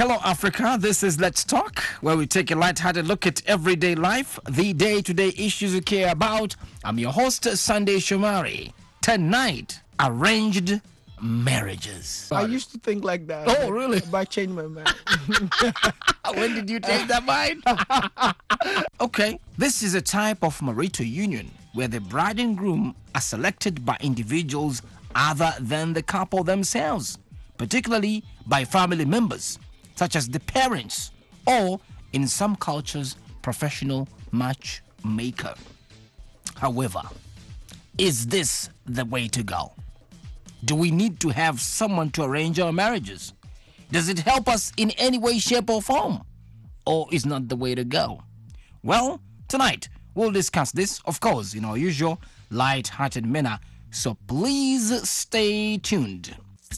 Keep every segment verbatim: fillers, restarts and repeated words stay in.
Hello, Africa. This is Let's Talk, where we take a light-hearted look at everyday life, the day-to-day issues we care about. I'm your host, Sunday Shomari. Tonight, arranged marriages. I used to think like that. Oh, really? But I changed my mind. When did you change that mind? Okay, this is a type of marital union where the bride and groom are selected by individuals other than the couple themselves, particularly by family members, such as the parents, or in some cultures, professional matchmaker. However, is this the way to go? Do we need to have someone to arrange our marriages? Does it help us in any way, shape, or form? Or is not the way to go? Well, tonight we'll discuss this, of course, in our usual light-hearted manner. So please stay tuned.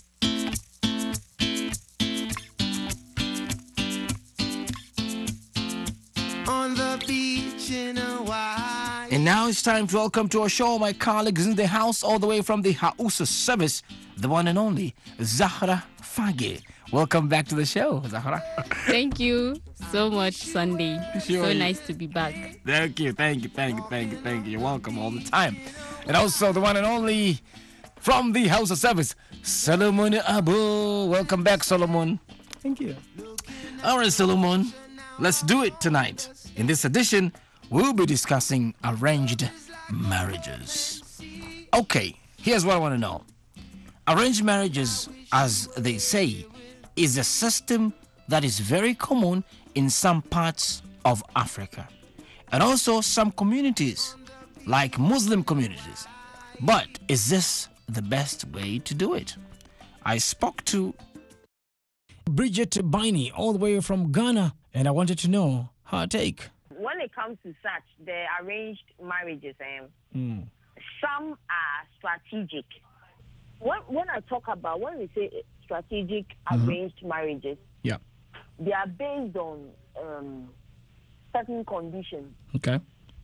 On the beach in Hawaii. And now it's time to welcome to our show my colleagues in the house all the way from the Hausa service, the one and only Zahra Fage. Welcome back to the show, Zahra. Thank you so much, Sunday. Sure. So nice to be back. Thank you, thank you, thank you, thank you, thank you. You're welcome all the time. And also the one and only from the Hausa service, Solomon Abu. Welcome back, Solomon. Thank you. All right, Solomon, let's do it tonight. In this edition, we'll be discussing arranged marriages. Okay, here's what I want to know. Arranged marriages, as they say, is a system that is very common in some parts of Africa and also some communities, like Muslim communities. But is this the best way to do it? I spoke to Bridget Baini all the way from Ghana, and I wanted to know her take. When it comes to such, the arranged marriages, um, Mm. some are strategic. When, when I talk about, when we say strategic arranged marriages, Yeah. they are based on um, certain conditions. Okay.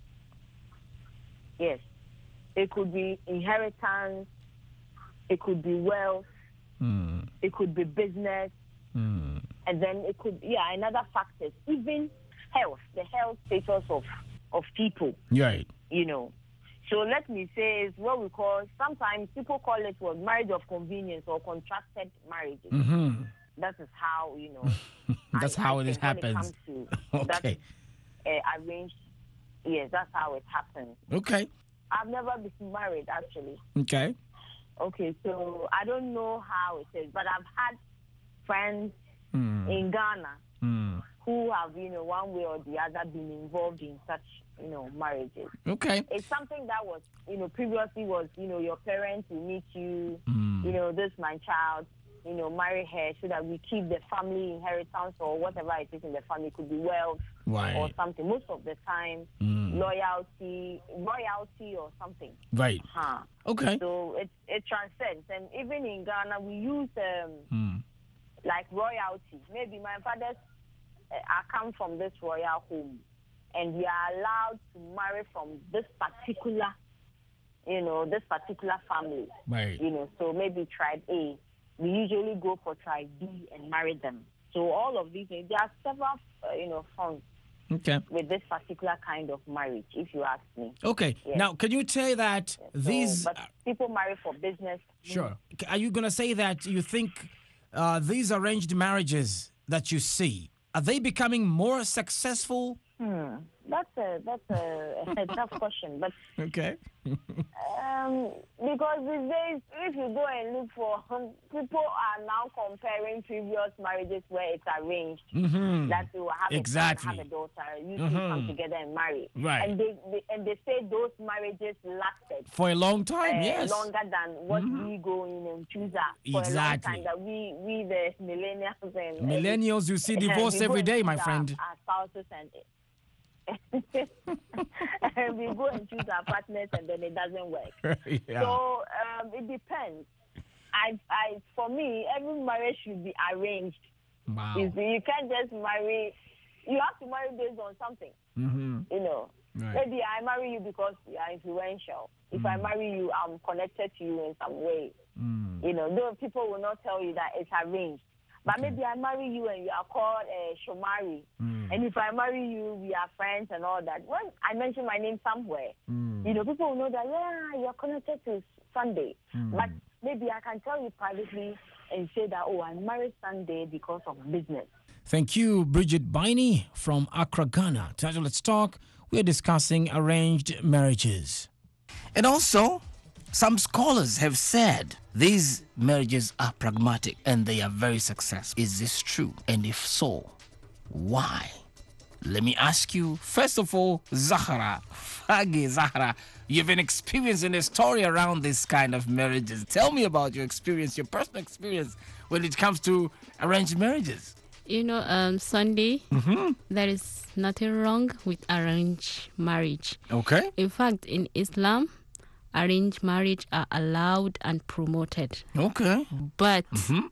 Yes. It could be inheritance, it could be wealth, Mm. it could be business, Mm. and then it could, yeah, and other factors, even health, the health status of, of people, Right. you know. So let me say is what we call, sometimes people call it what, marriage of convenience or contracted marriages. Mm-hmm. That is how, you know. That's I- how I it think when happens. comes to Okay. that, uh, arranged, yes, that's how it happens. Okay. I've never been married, actually. Okay. Okay, so I don't know how it is, but I've had friends Mm. in Ghana Mm. who have, you know, one way or the other been involved in such, you know, marriages. Okay. It's something that was, you know, previously was, you know, your parents will meet you, Mm. you know, this my child, you know, marry her so that we keep the family inheritance or whatever it is in the family. It could be wealth or Right. something. Most of the time, Mm. loyalty, royalty or something. Right. Huh. Okay. So it it transcends. And even in Ghana, we use um, Mm. like royalty. Maybe my father's, uh, I come from this royal home, and we are allowed to marry from this particular, you know, this particular family. Right. You know, so maybe tribe A. We usually go for tribe B and marry them. So all of these, there are several, uh, you know, forms Okay. with this particular kind of marriage, if you ask me. Okay. Yes. Now, can you say that So, these? but people marry for business. Sure. Are you going to say that you think uh, these arranged marriages that you see, are they becoming more successful? Hmm. That's a that's a, a tough question, but Okay. um, because these days, if you go and look for, people are now comparing previous marriages where it's arranged. Mm-hmm. That you will have Exactly. a son, have a daughter, you two Mhm. come together and marry. Right. And they, they and they say those marriages lasted For a long time, uh, yes. longer than what we go in and choose that for Exactly. a long time. That we we the millennials and Millennials, you see and divorce we go every and day, my choose friend. Our, our spouses and. and we go and choose our partners and then it doesn't work. Yeah. So um, it depends. I, I, for me, every marriage should be arranged. Wow. You see, you can't just marry. You have to marry based on something. Mm-hmm. You know, Right. maybe I marry you because you are influential. If I marry you, I'm connected to you in some way. Mm. You know, though people will not tell you that it's arranged. But maybe I marry you and you are called uh, Shomari. Mm. And if I marry you, we are friends and all that. When I mention my name somewhere, Mm. you know, people will know that, yeah, you're connected to Sunday. Mm. But maybe I can tell you privately and say that, oh, I married Sunday because of business. Thank you, Bridget Biney from Accra, Ghana. Tonight, let's talk. We're discussing arranged marriages. And also, some scholars have said these marriages are pragmatic and they are very successful. Is this true? And if so, why? Let me ask you, first of all, Zahra, Fagi Zahra, you've been experiencing a story around this kind of marriages. Tell me about your experience, your personal experience when it comes to arranged marriages. You know, um, Sunday, Mm-hmm. there is nothing wrong with arranged marriage. Okay. In fact, in Islam, arranged marriage are allowed and promoted. Okay. But Mm-hmm.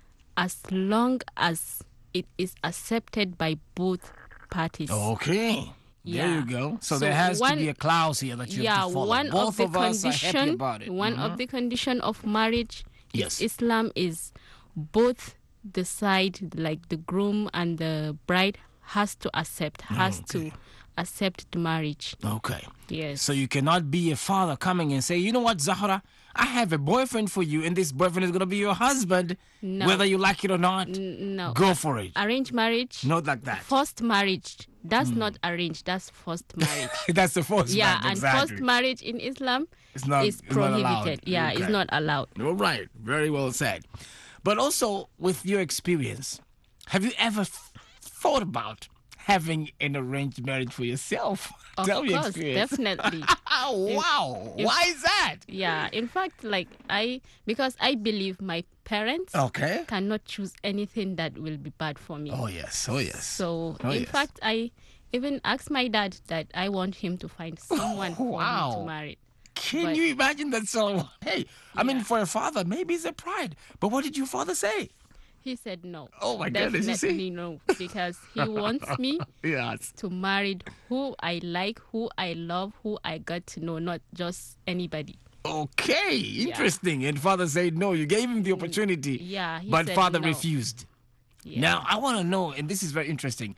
as long as it is accepted by both parties. Okay. There Yeah. you go. So, So there has one- to be a clause here that you yeah, have to follow. one Both of the of us are happy condition, about it. one Mhm. of the condition of marriage Yes. in Islam is both the side, like the groom and the bride, has to accept, has Okay. to accept the marriage. Okay. Yes. So you cannot be a father coming and say, you know what, Zahra, I have a boyfriend for you, and this boyfriend is going to be your husband, No. whether you like it or not. N- no. Go for it. Arranged marriage, Not like that. forced marriage, that's Hmm. not arranged, that's forced marriage. That's the first yeah, one, and exactly. forced marriage in Islam It's not- is it's not allowed. prohibited. Yeah, Okay. it's not allowed. All right. Very well said. But also, with your experience, have you ever f- thought about having an arranged marriage for yourself? Of Tell me your course, experience. definitely. Oh, wow. if- Why is that? Yeah, in fact, like I, because I believe my parents Okay. cannot choose anything that will be bad for me. Oh, yes. Oh, yes. So, Oh, in yes. fact, I even asked my dad that I want him to find someone for me wow. to marry. Can But- you imagine that someone? Hey, I mean, Yeah. for a father, maybe it's a pride. But what did your father say? He said no. Oh, my goodness, you see? Definitely no, because he wants me Yes. to marry who I like, who I love, who I got to know, not just anybody. Okay, interesting. And father said no. You gave him the opportunity. Yeah, he But said father no. refused. Yeah. Now, I want to know, and this is very interesting,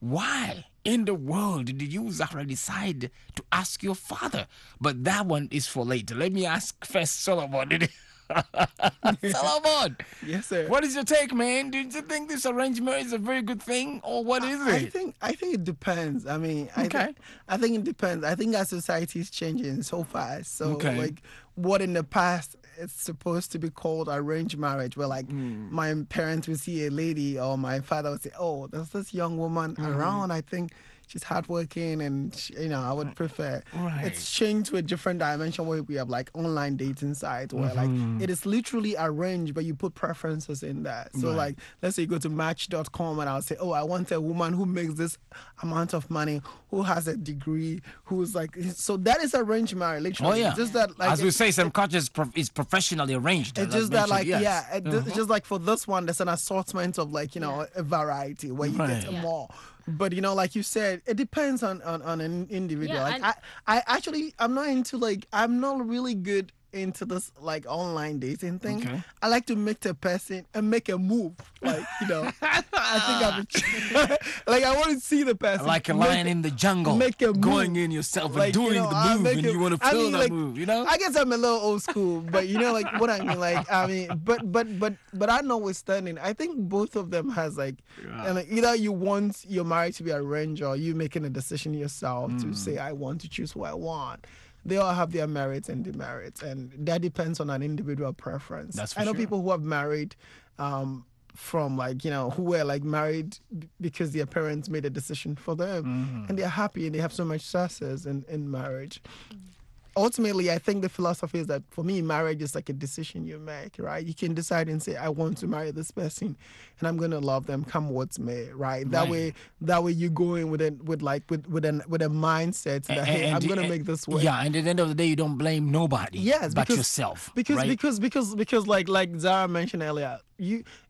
why in the world did you, Zahra, decide to ask your father? But that one is for later. Let me ask first Solomon. Did Solomon, Yes, sir. what is your take, man? Do you think this arranged marriage is a very good thing, or what is I it? think I think it depends. I mean, I Okay. think I think it depends. I think our society is changing so fast. So Okay. like what in the past it's supposed to be called arranged marriage, where like Hmm. my parents would see a lady or my father would say, "Oh, there's this young woman Hmm. around. I think she's hardworking, and she, you know, I would prefer." Right. It's changed to a different dimension where we have like online dating sites where Mm-hmm. like it is literally arranged, but you put preferences in there. So Right. like let's say you go to match dot com and I'll say, "Oh, I want a woman who makes this amount of money, who has a degree, who's like," so that is arranged marriage, literally. Oh, yeah. It's just that like As we it- say, some cultures prof- is professionally arranged. it's as just that, like, mentioned, yeah, yes. it, it's just like for this one, there's an assortment of, like, you know, a variety where you Right. get Yeah. more. But, you know, like you said, it depends on, on, on an individual. Yeah, like, and- I, I actually, I'm not into, like, I'm not really good into this, like, online dating thing. Okay. I like to meet a person and make a move. Like, you know, I think I'm, like, I want to see the person. Like a make- lion in the jungle, make a going move. in yourself and Like, you doing know, the I move, make and it- you want to I feel mean, that like, move, you know? I guess I'm a little old school, but you know, like what I mean, like I mean, but but but but I notwithstanding, I think both of them has like, and like, either you want your marriage to be arranged or you making a decision yourself Mm. to say I want to choose who I want. They all have their merits and demerits, and that depends on an individual preference. That's for I know sure. people who have married. Um, from like, you know, who were like married b- because their parents made a decision for them Mm-hmm. and they're happy and they have so much success in, in marriage. Ultimately, I think the philosophy is that for me, marriage is like a decision you make, right? You can decide and say, I want to marry this person and I'm going to love them come what's may, right? That Right. way, that way you go in with a, with like, with, with an, with a mindset that, And- hey, and I'm the- going to and- make this work. Yeah, and at the end of the day, you don't blame nobody Yes, but because, yourself. Because right? because because because like like Zara mentioned earlier, you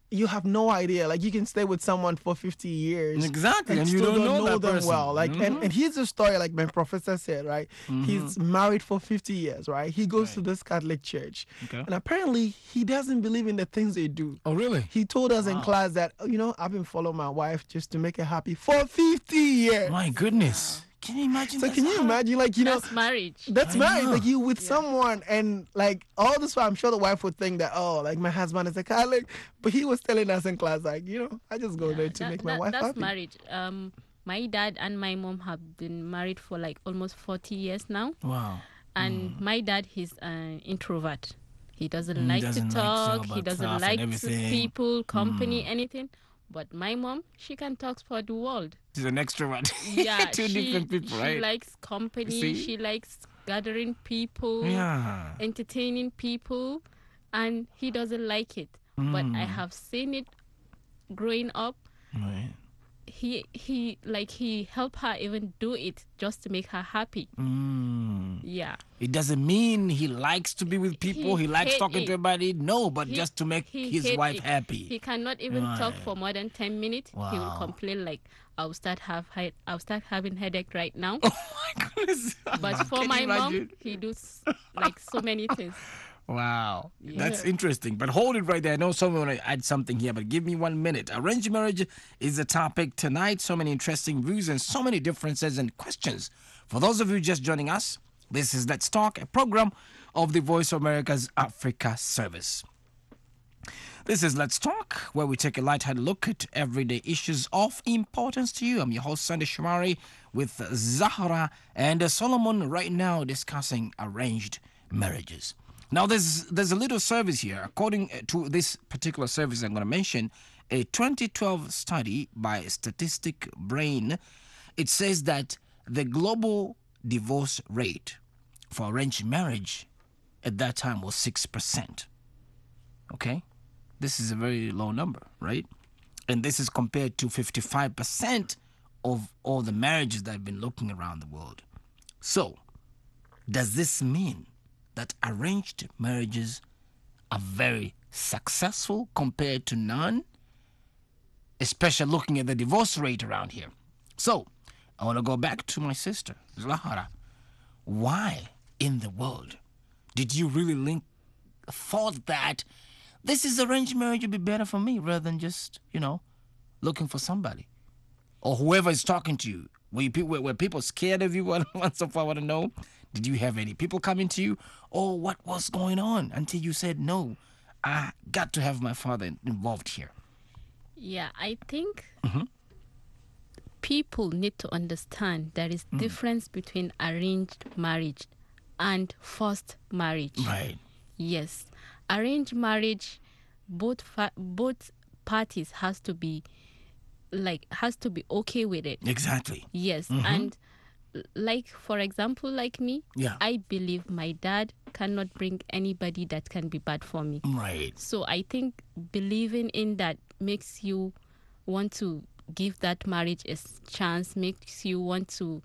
you have no idea. Like you can stay with someone for fifty years. Exactly, and you still don't know that them person. well. Like, and, Mhm. and here's the story, like my professor said, right? He's married for fifty years, right? He goes to this Catholic church. Okay. And apparently he doesn't believe in the things they do. Oh, really? He told us in class that, oh, you know, I've been following my wife just to make her happy for fifty years. My goodness. Can you imagine So that? can you imagine, like, you know, That's marriage. that's I marriage. know. Like you with someone, and like all this while, I'm sure the wife would think that, oh, like my husband is a Catholic, but he was telling us in class, like, you know, I just go there to That- make my that- wife that's happy. marriage. Um, my dad and my mom have been married for like almost forty years now, Wow. and my dad, he's an introvert. He doesn't Mm, like doesn't to like to talk. about he doesn't stuff and like to everything. people, company, anything. But my mom, she can talk for the world. She's an extrovert. Yeah, Two she, different people, she right? likes company. See? She likes gathering people, Yeah. entertaining people, and he doesn't like it. But I Mm. have seen it growing up. Right. He he like he helped her even do it just to make her happy. Mm. Yeah. It doesn't mean he likes to be with people. He, He likes hate talking it. to everybody. No, but He- just to make he his hate wife it. happy. He cannot even talk Right. for more than ten minutes. He will Wow. complain like, "I'll start have he- I'll start having headache right now." Oh my goodness. But for Can my you mom, imagine? he does like so many things. Wow, that's Yeah. interesting. But hold it right there. I know someone want to add something here, but give me one minute. Arranged marriage is the topic tonight. So many interesting views and so many differences and questions. For those of you just joining us, this is Let's Talk, a program of the Voice of America's Africa Service. This is Let's Talk, where we take a lighthearted look at everyday issues of importance to you. I'm your host, Sandy Shumari, with Zahra and Solomon right now discussing arranged marriages. Now, there's there's a little service here. According to this particular service I'm going to mention, a twenty twelve study by Statistic Brain, it says that the global divorce rate for arranged marriage at that time was six percent. Okay? This is a very low number, right? And this is compared to fifty-five percent of all the marriages that have been looking around the world. So, does this mean that arranged marriages are very successful compared to none? Especially looking at the divorce rate around here. So, I want to go back to my sister, Zahara. Why in the world did you really link, thought that this is arranged marriage would be better for me rather than just, you know, looking for somebody? Or whoever is talking to you. Were, you, pe- were, were people scared of you? What so far I want to know. Did you have any people coming to you? Or what was going on until you said, no, I got to have my father involved here? Yeah, I think Mm-hmm. people need to understand there is difference between arranged marriage and forced marriage. Right. Yes, arranged marriage, both fa- both parties has to be like has to be okay with it. Exactly. Yes, and l- like for example, like me, Yeah. I believe my dad cannot bring anybody that can be bad for me. Right. So I think believing in that makes you want to give that marriage a s- chance, makes you want to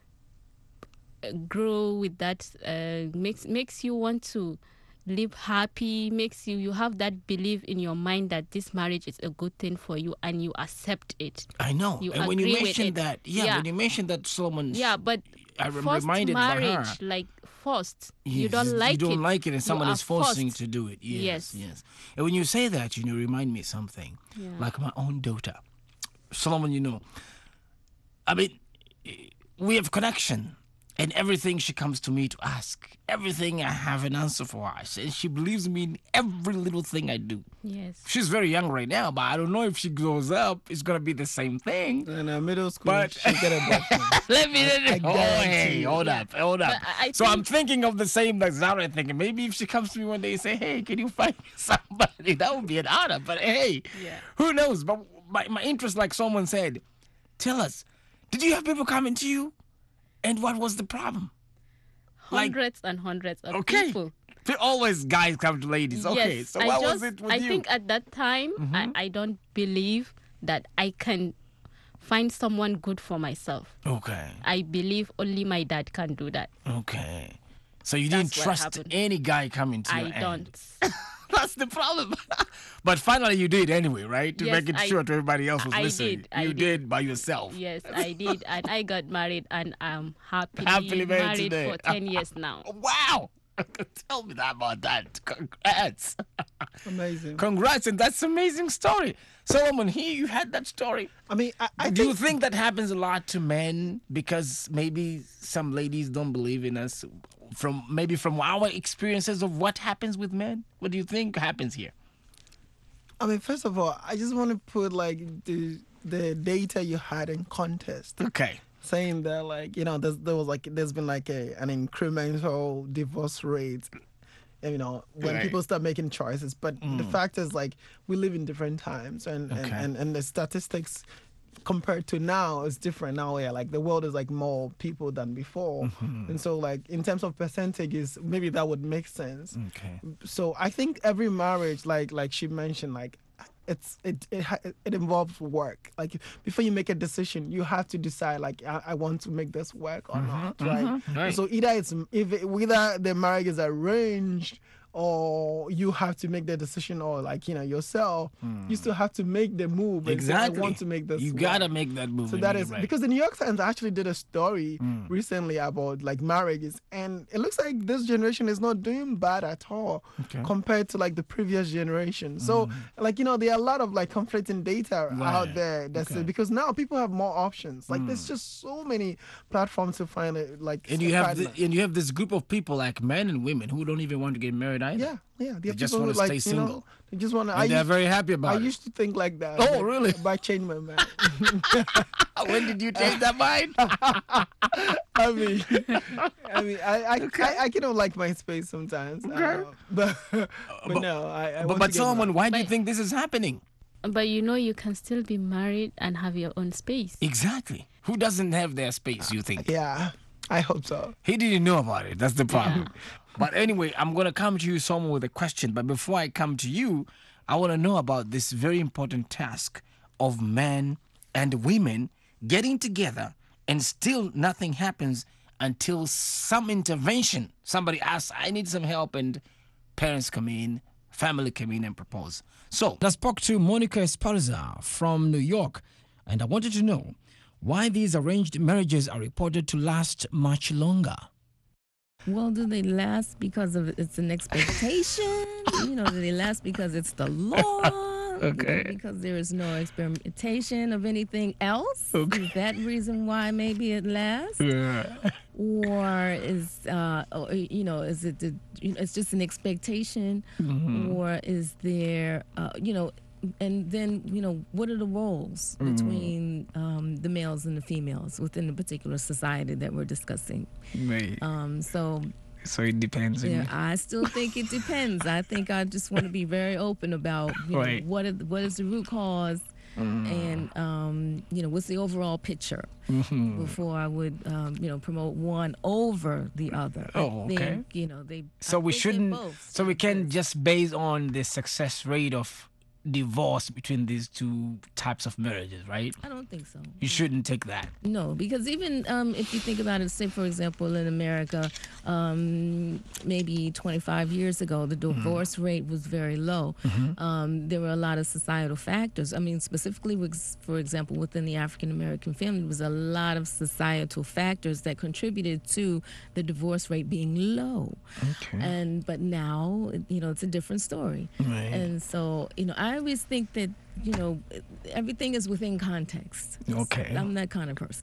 uh, grow with that, uh, makes makes you want to live happy, makes you you have that belief in your mind that this marriage is a good thing for you and you accept it. I know. You and when you agree with mentioned it. that, yeah, Yeah. when you mentioned that, Solomon, Yeah, but I am forced reminded by marriage, her. like forced, you Yes, don't like you it. don't like it, and You someone are is forcing you forced. to do it. Yes, Yes. yes. And when you say that, you know, remind me of something. Yeah. Like my own daughter, Solomon. You know, I mean, we have connection, and everything she comes to me to ask, everything I have an answer for her, and she believes me in every little thing I do. Yes. She's very young right now, but I don't know if she grows up, it's gonna be the same thing. In uh, middle school, But- she get a boyfriend. Let me. I oh, guarantee hey, you. hold up, hold up. But I- I so I'm think- thinking of the same like Zara thinking. Maybe if she comes to me one day and say, "Hey, can you find me somebody?" That would be an honor. But hey, Yeah. who knows? But my, my interest, like someone said, tell us, did you have people coming to you, and what was the problem? Like- Hundreds and hundreds of Okay, people. always guys come to ladies. Okay, Yes, so I what just, was it with I you? Mm-hmm. think at that time, I, I don't believe that I can find someone good for myself. okay, I believe only my dad can do that. okay. So you That's didn't what trust happened. any guy coming to I your end. don't. That's the problem. But finally, you did anyway, right? To Yes, make it I- sure to everybody else was I listening. did, I you did. did by yourself. Yes, I did, and I got married, and I'm happily, Happily married married today. for ten years now. Wow. Tell me that about that. Congrats. Amazing. Congrats, and that's an amazing story. Solomon, here you had that story. I mean, I, I Do you think, think that happens a lot to men because maybe some ladies don't believe in us from maybe from our experiences of what happens with men? What do you think happens here? I mean, first of all, I just want to put like the the data you had in context, Okay. saying that like you know there's, there was like there's been like a an incremental divorce rate, you know, when Right. people start making choices. But the fact is like we live in different times, and and, Okay. and and the statistics compared to now is different now. Yeah, like the world is like more people than before, and so like in terms of percentages, maybe that would make sense. Okay. So I think every marriage, like like she mentioned, like it's it it, ha- it involves work. Like before you make a decision, you have to decide like I, I want to make this work or not, right? Right. So either it's if it, whether the marriage is arranged or you have to make the decision, or like you know yourself, you still have to make the move. and say, Exactly. I want to make this. You work. gotta make that move. So and that make is it right. because the New York Times actually did a story recently about like marriages, and it looks like this generation is not doing bad at all Okay. compared to like the previous generation. So like you know there are a lot of like conflicting data Right. out there that's Okay. because now people have more options. Like there's just so many platforms to find it. Like and a you have partner. the, and you have this group of people like men and women who don't even want to get married either. yeah, yeah. They There are just people wanna who, like, stay you know, single. they just want to. And they're very happy about I it. used to think like that. Oh, but- really? But I changed my mind. When did you change that mind? I mean, I mean, I I, I, I kind of like my space sometimes. Uh, but but, no, I, I but want but to get Solomon, married. why do you But- think this is happening? But you know, you can still be married and have your own space. Exactly. Who doesn't have their space, you think? Yeah, I hope so. He didn't know about it. That's the problem. But anyway, I'm going to come to you, Solomon, with a question. But before I come to you, I want to know about this very important task of men and women getting together and still nothing happens until some intervention. Somebody asks, I need some help, and parents come in, family come in and propose. So I spoke to Monica Esparza from New York, and I wanted to know why these arranged marriages are reported to last much longer. Well, do they last because of it's an expectation? you know, do they last because it's the law? Okay. You know, because there is no experimentation of anything else? Okay. Is that reason why maybe it lasts? Or is, uh, or, you know, is it, the, you know, it's just an expectation? Or is there, uh, you know, and then, you know, what are the roles between um, the males and the females within the particular society that we're discussing? Right. Um, so, So it depends. yeah, I still think it depends. I think I just want to be very open about you know, Right. what is, what is the root cause, and um, you know what's the overall picture Mm-hmm. before I would um, you know promote one over the other. Oh, I okay. think, you know they. So I we think they're shouldn't. both So we can good. just base on the success rate of divorce between these two types of marriages, right? I don't think so. You shouldn't take that. No, because even um, if you think about it, say for example in America, um, maybe twenty-five years ago, the divorce rate was very low. Um, there were a lot of societal factors. I mean, specifically, with, for example, within the African American family, there was a lot of societal factors that contributed to the divorce rate being low. Okay. And but now, you know, it's a different story. Right. And so, you know, I always think that, you know, everything is within context. Okay. I'm that kind of person.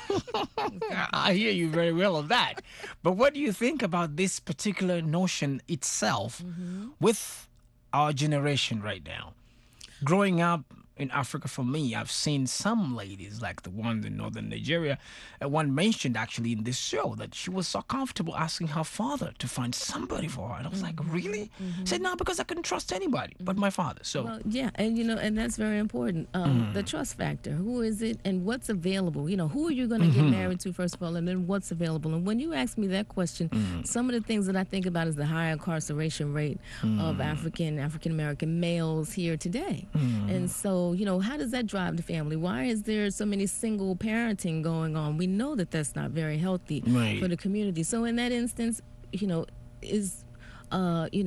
I hear you very well on that. But what do you think about this particular notion itself with our generation right now? Growing up in Africa, for me, I've seen some ladies, like the ones in northern Nigeria. Uh, one mentioned actually in this show that she was so comfortable asking her father to find somebody for her. And I was like, really? She said, no, because I couldn't trust anybody but my father. So, Well, yeah, and you know, and that's very important. Um, The trust factor. Who is it, and what's available? You know, who are you going to get married to first of all, and then what's available? And when you ask me that question, some of the things that I think about is the high incarceration rate of African African American males here today. And so, you know, how does that drive the family? Why is there so many single parenting going on? We know that that's not very healthy Right. for the community. So in that instance, you know, is uh, you know,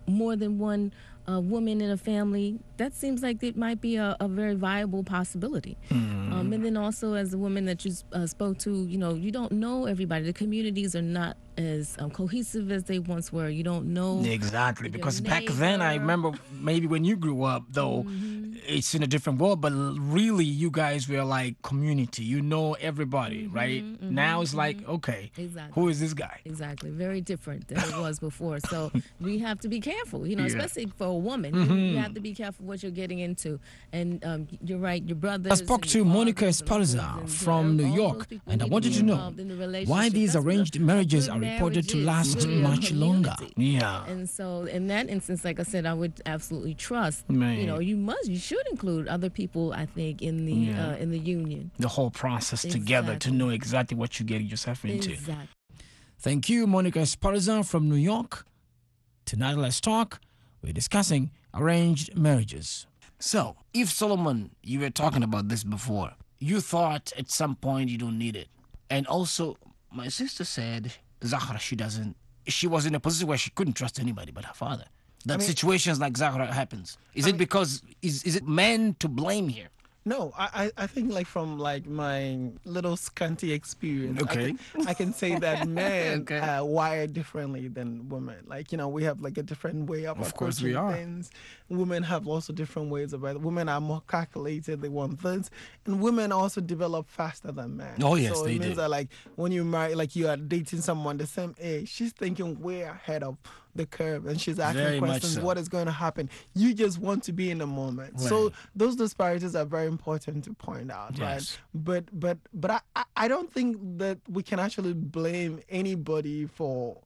more than one uh, woman in a family, that seems like it might be a, a very viable possibility. Mm. Um, and then also, as a woman that you uh, spoke to, you know, you don't know everybody. The communities are not as um, cohesive as they once were. You don't know Exactly, your because back then, I neighbor. remember maybe when you grew up, though, Mm-hmm. it's in a different world, but l- really, you guys were like community. You know everybody, right? Now it's like, okay, Mm-hmm. Exactly. who is this guy? Exactly. Very different than it was before. So we have to be careful, you know, Yeah. Mm-hmm. especially for a woman. You, you have to be careful what you're getting into. And um, you're right, your brothers. I spoke and to your Monica fathers and uncles Esparza and, you from know, New all York, those people and I need wanted be to know involved in the why relationship. these That's what a- arranged a marriages good are reported to marriage is, last really a much longer. community. Yeah. And so, in that instance, like I said, I would absolutely trust. Right. You know, you must, you should include other people. I think in the Yeah. uh, in the union. The whole process together to Exactly. know exactly what you're getting yourself into. Exactly. Thank you, Monica Esparza from New York. Tonight, let's talk. We're discussing arranged marriages. So, if Solomon, you were talking about this before, you thought at some point you don't need it. And also, my sister said, Zahra, she doesn't, she was in a position where she couldn't trust anybody but her father. That mean- situations like Zahra happens. Is it because, is, is it men to blame here? No, I, I I think like from like my little scanty experience, I Okay. can, I can say that men Okay. are wired differently than women. Like, you know, we have like a different way of, Of course we approaching are. things. Women have also different ways of it. Women are more calculated, they want this. And women also develop faster than men. Oh, yes, so they it means do. that like when you marry, like you are dating someone the same age, she's thinking way ahead of the curve and she's asking Very much questions, so. what is going to happen? You just want to be in the moment. So Right. those disparities are very important to point out, Yes. right? But but but I, I- I don't think that we can actually blame anybody for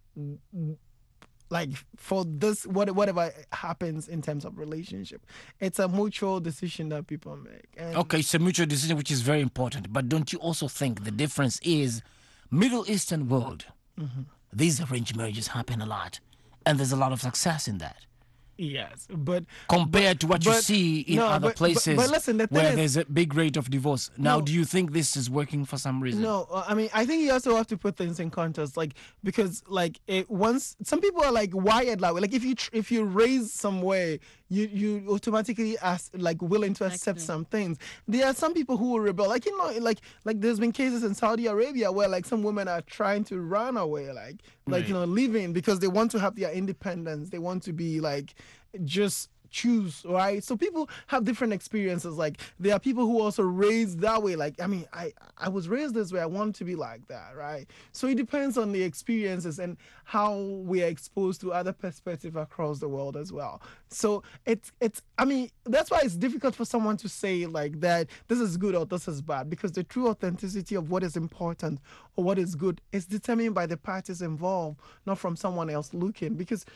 like for this what whatever happens in terms of relationship. It's a mutual decision that people make. And Okay, it's a mutual decision, which is very important. But don't you also think the difference is Middle Eastern world? These arranged marriages happen a lot, and there's a lot of success in that yes, but compared to what you but- see in no, other but- but- places but listen, the thing where is- there's a big rate of divorce. Now, No. do you think this is working for some reason? No, uh, I mean, I think you also have to put things in context, like because, like, it once some people are like wired that way. Like, if you tr- if you raise some way, you you automatically ask like willing to accept Exactly. some things. There are some people who will rebel. Like, you know, like like there's been cases in Saudi Arabia where like some women are trying to run away, like like you know, leaving because they want to have their independence. They want to be like just choose, right? So people have different experiences. Like there are people who also raised that way. Like, I mean, I I was raised this way. I want to be like that, right? So it depends on the experiences and how we are exposed to other perspectives across the world as well. So it's it's I mean, that's why it's difficult for someone to say like that this is good or this is bad, because the true authenticity of what is important or what is good is determined by the parties involved, not from someone else looking. Because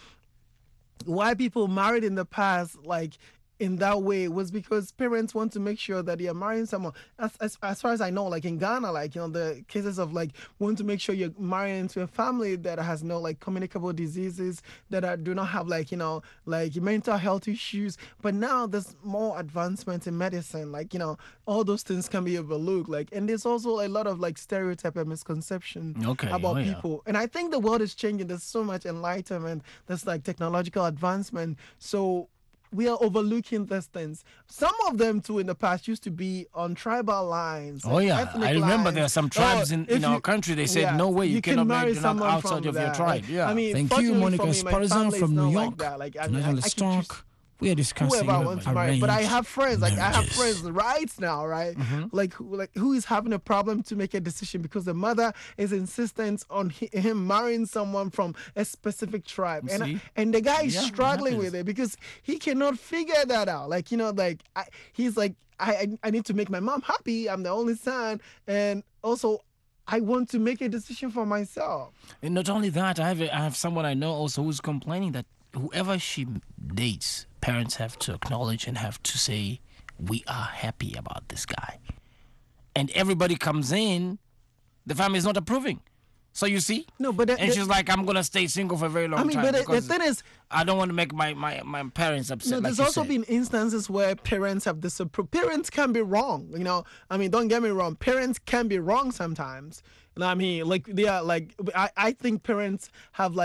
why people married in the past, like in that way, was because parents want to make sure that they are marrying someone. As, as as far as I know, like in Ghana, like you know, the cases of like want to make sure you're marrying into a family that has no like communicable diseases, that are, do not have like you know like mental health issues. But now there's more advancement in medicine, like you know all those things can be overlooked. Like, and there's also a lot of like stereotype and misconception Okay, about oh, yeah. people. And I think the world is changing. There's so much enlightenment. There's like technological advancement. So we are overlooking these things. Some of them too in the past used to be on tribal lines. Oh, and yeah. ethnic I remember there are lines. some tribes in- if in our country, they said, "No way, you can cannot marry marry- do not someone outside from of your that." tribe. Like, Yeah. I mean, Thank you, fortunately Monica for me, my Esparza family is from not New like York. that. Like, I mean, Tonight I- on I Let's can choose Talk, we are discussing whoever I want to marry. But I arranged have friends, like I have marriages. friends right now, right? Mm-hmm. Like who like who is having a problem to make a decision because the mother is insistent on hi- him marrying someone from a specific tribe. And See? and the guy is Yeah, it struggling happens. with it because he cannot figure that out. Like, you know, like I, he's like I I- I need to make my mom happy. I'm the only son, and also I want to make a decision for myself. And not only that, I have a, I have someone I know also who's complaining that whoever she dates, parents have to acknowledge and have to say, "We are happy about this guy." And everybody comes in, the family is not approving. So you see? No, but the- and the- she's like, "I'm gonna stay single for a very long I mean, time but the, the because thing is, I don't want to make my, my, my parents upset." no, like there's you also said. been instances where parents have disapproved. Parents can be wrong, you know. I mean, don't get me wrong. Parents can be wrong sometimes. You know what I mean, like they are like I, I think parents have like a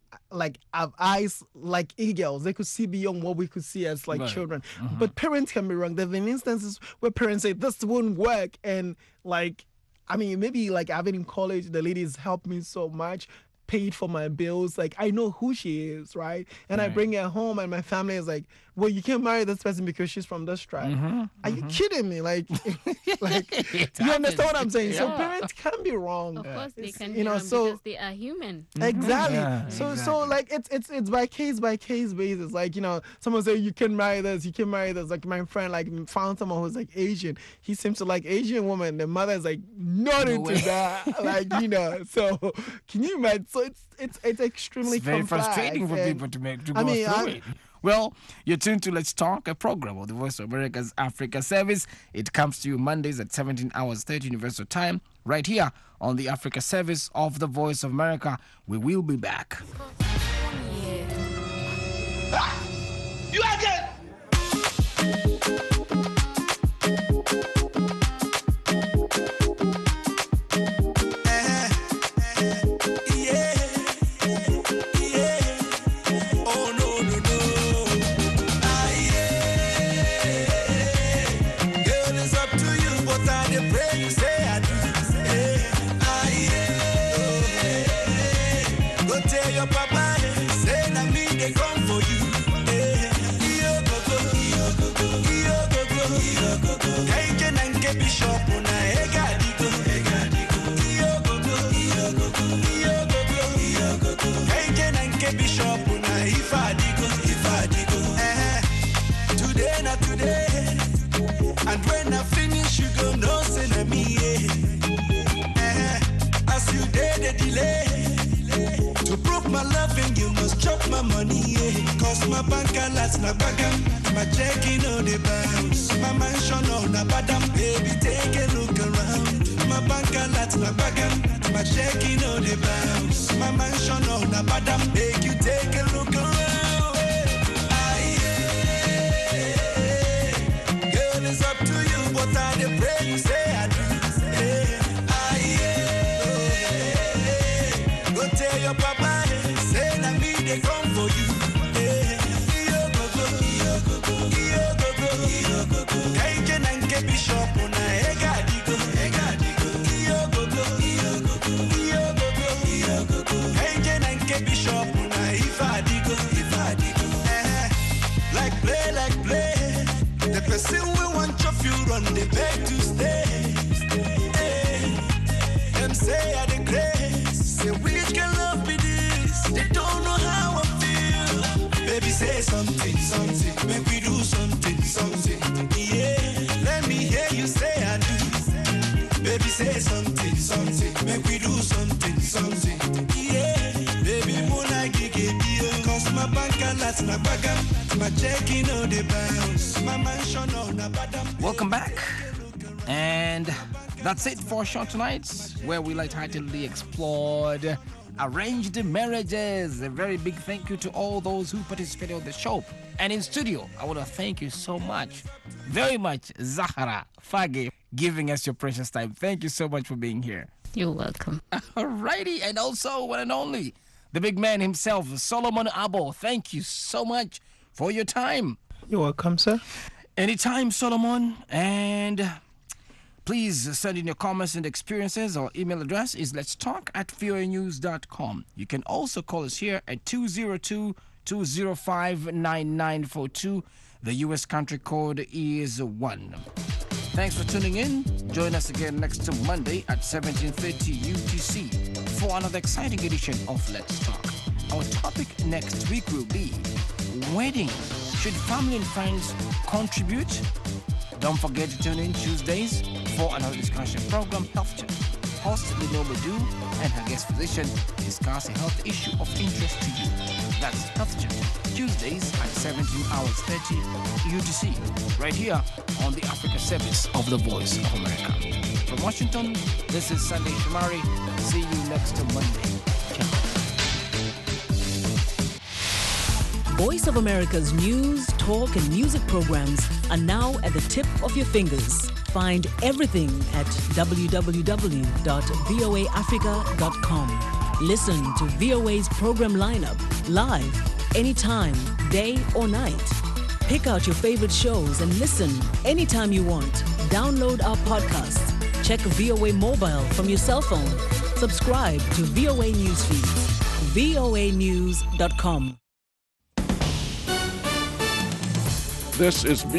like have eyes like eagles. They could see beyond what we could see as like Right. children. But parents can be wrong. There's been instances where parents say this won't work, and like, I mean, maybe like I've been in college, the ladies helped me so much, paid for my bills. Like I know who she is, right? And I Right. bring her home, and my family is like, well, you can't marry this person because she's from this tribe. Are you kidding me? Like, like you understand what I'm saying? So Yeah. parents can be wrong. Of course, they It's- can you be know, wrong so because they are human. exactly. Yeah, so so exactly. like it's it's it's by case by case basis. Like, you know, someone say you can marry this, you can marry this. Like my friend like found someone who's like Asian. He seems to like Asian woman. The mother is like not No into way. that. Like, you know. So can you imagine? So it's it's it's extremely It's very complex, frustrating for and- people to make to I go mean, through I- it. Well, you're tuned to Let's Talk, a program of the Voice of America's Africa Service. It comes to you Mondays at seventeen hours thirty Universal Time, right here on the Africa Service of the Voice of America. We will be back. You again. Bishop una ega digo ega digo iyo gogo iyo gogo iyo gogo iyo gogo kenje na nke bishop una ifa digo ifa digo eh today na today and when I finish you go know say na me eh as you did the delay to prove my loving you must chop my money yeah. Cause my bank alerts na bagam my checking on the bounce my mansion on a badam baby take a look around my bank alerts na bagam my checking on the bounce my mansion on a badam make you take a look around aye, yeah. Girl it's up to you but I dey pray you say I do yeah. Aye, yeah. Go tell your papa say na me they come for you yeah. Iyo gogo iyo gogo iyo gogo iyo gogo kenje na nke bishop una ega digo ega digo iyo gogo iyo gogo iyo gogo iyo gogo kenje na nke bishop una ifa digo ifa digo eh like play like play the person we want your you run the beg to stay eh them say I the grace say which can love be this they don't know how I feel baby say something something make we do something something yeah let me hear you say I do baby say something something make we do something something yeah baby muna gige bio cause my bank alerts na bagam my checking on the bounce my mansion on a badam. Welcome back. And that's it for our show tonight, where we lightheartedly explored arranged marriages. A very big thank you to all those who participated on the show. And in studio, I want to thank you so much, very much, Zahara Fage, giving us your precious time. Thank you so much for being here. You're welcome. Alrighty, and also one and only, the big man himself, Solomon Abo. Thank you so much for your time. You're welcome, sir. Anytime, Solomon. And please send in your comments and experiences. Our email address is let's talk at V O A news dot com. You can also call us here at two zero two, two zero five, nine nine four two. The U S country code is one. Thanks for tuning in. Join us again next Monday at seventeen thirty U T C for another exciting edition of Let's Talk. Our topic next week will be wedding. Should family and friends contribute? Don't forget to tune in Tuesdays for another discussion program, Health Check. Host Lino Badu and her guest physician discuss a health issue of interest to you. That's Health Check, Tuesdays at seventeen hours thirty U T C, right here on the Africa Service of the Voice of America. From Washington, this is Sunday Shamari. See you next Monday. Ciao. Voice of America's news, talk, and music programs are now at the tip of your fingers. Find everything at w w w dot voa africa dot com. Listen to V O A's program lineup live, anytime, day or night. Pick out your favorite shows and listen anytime you want. Download our podcasts. Check V O A mobile from your cell phone. Subscribe to V O A Newsfeed. V O A news dot com. This is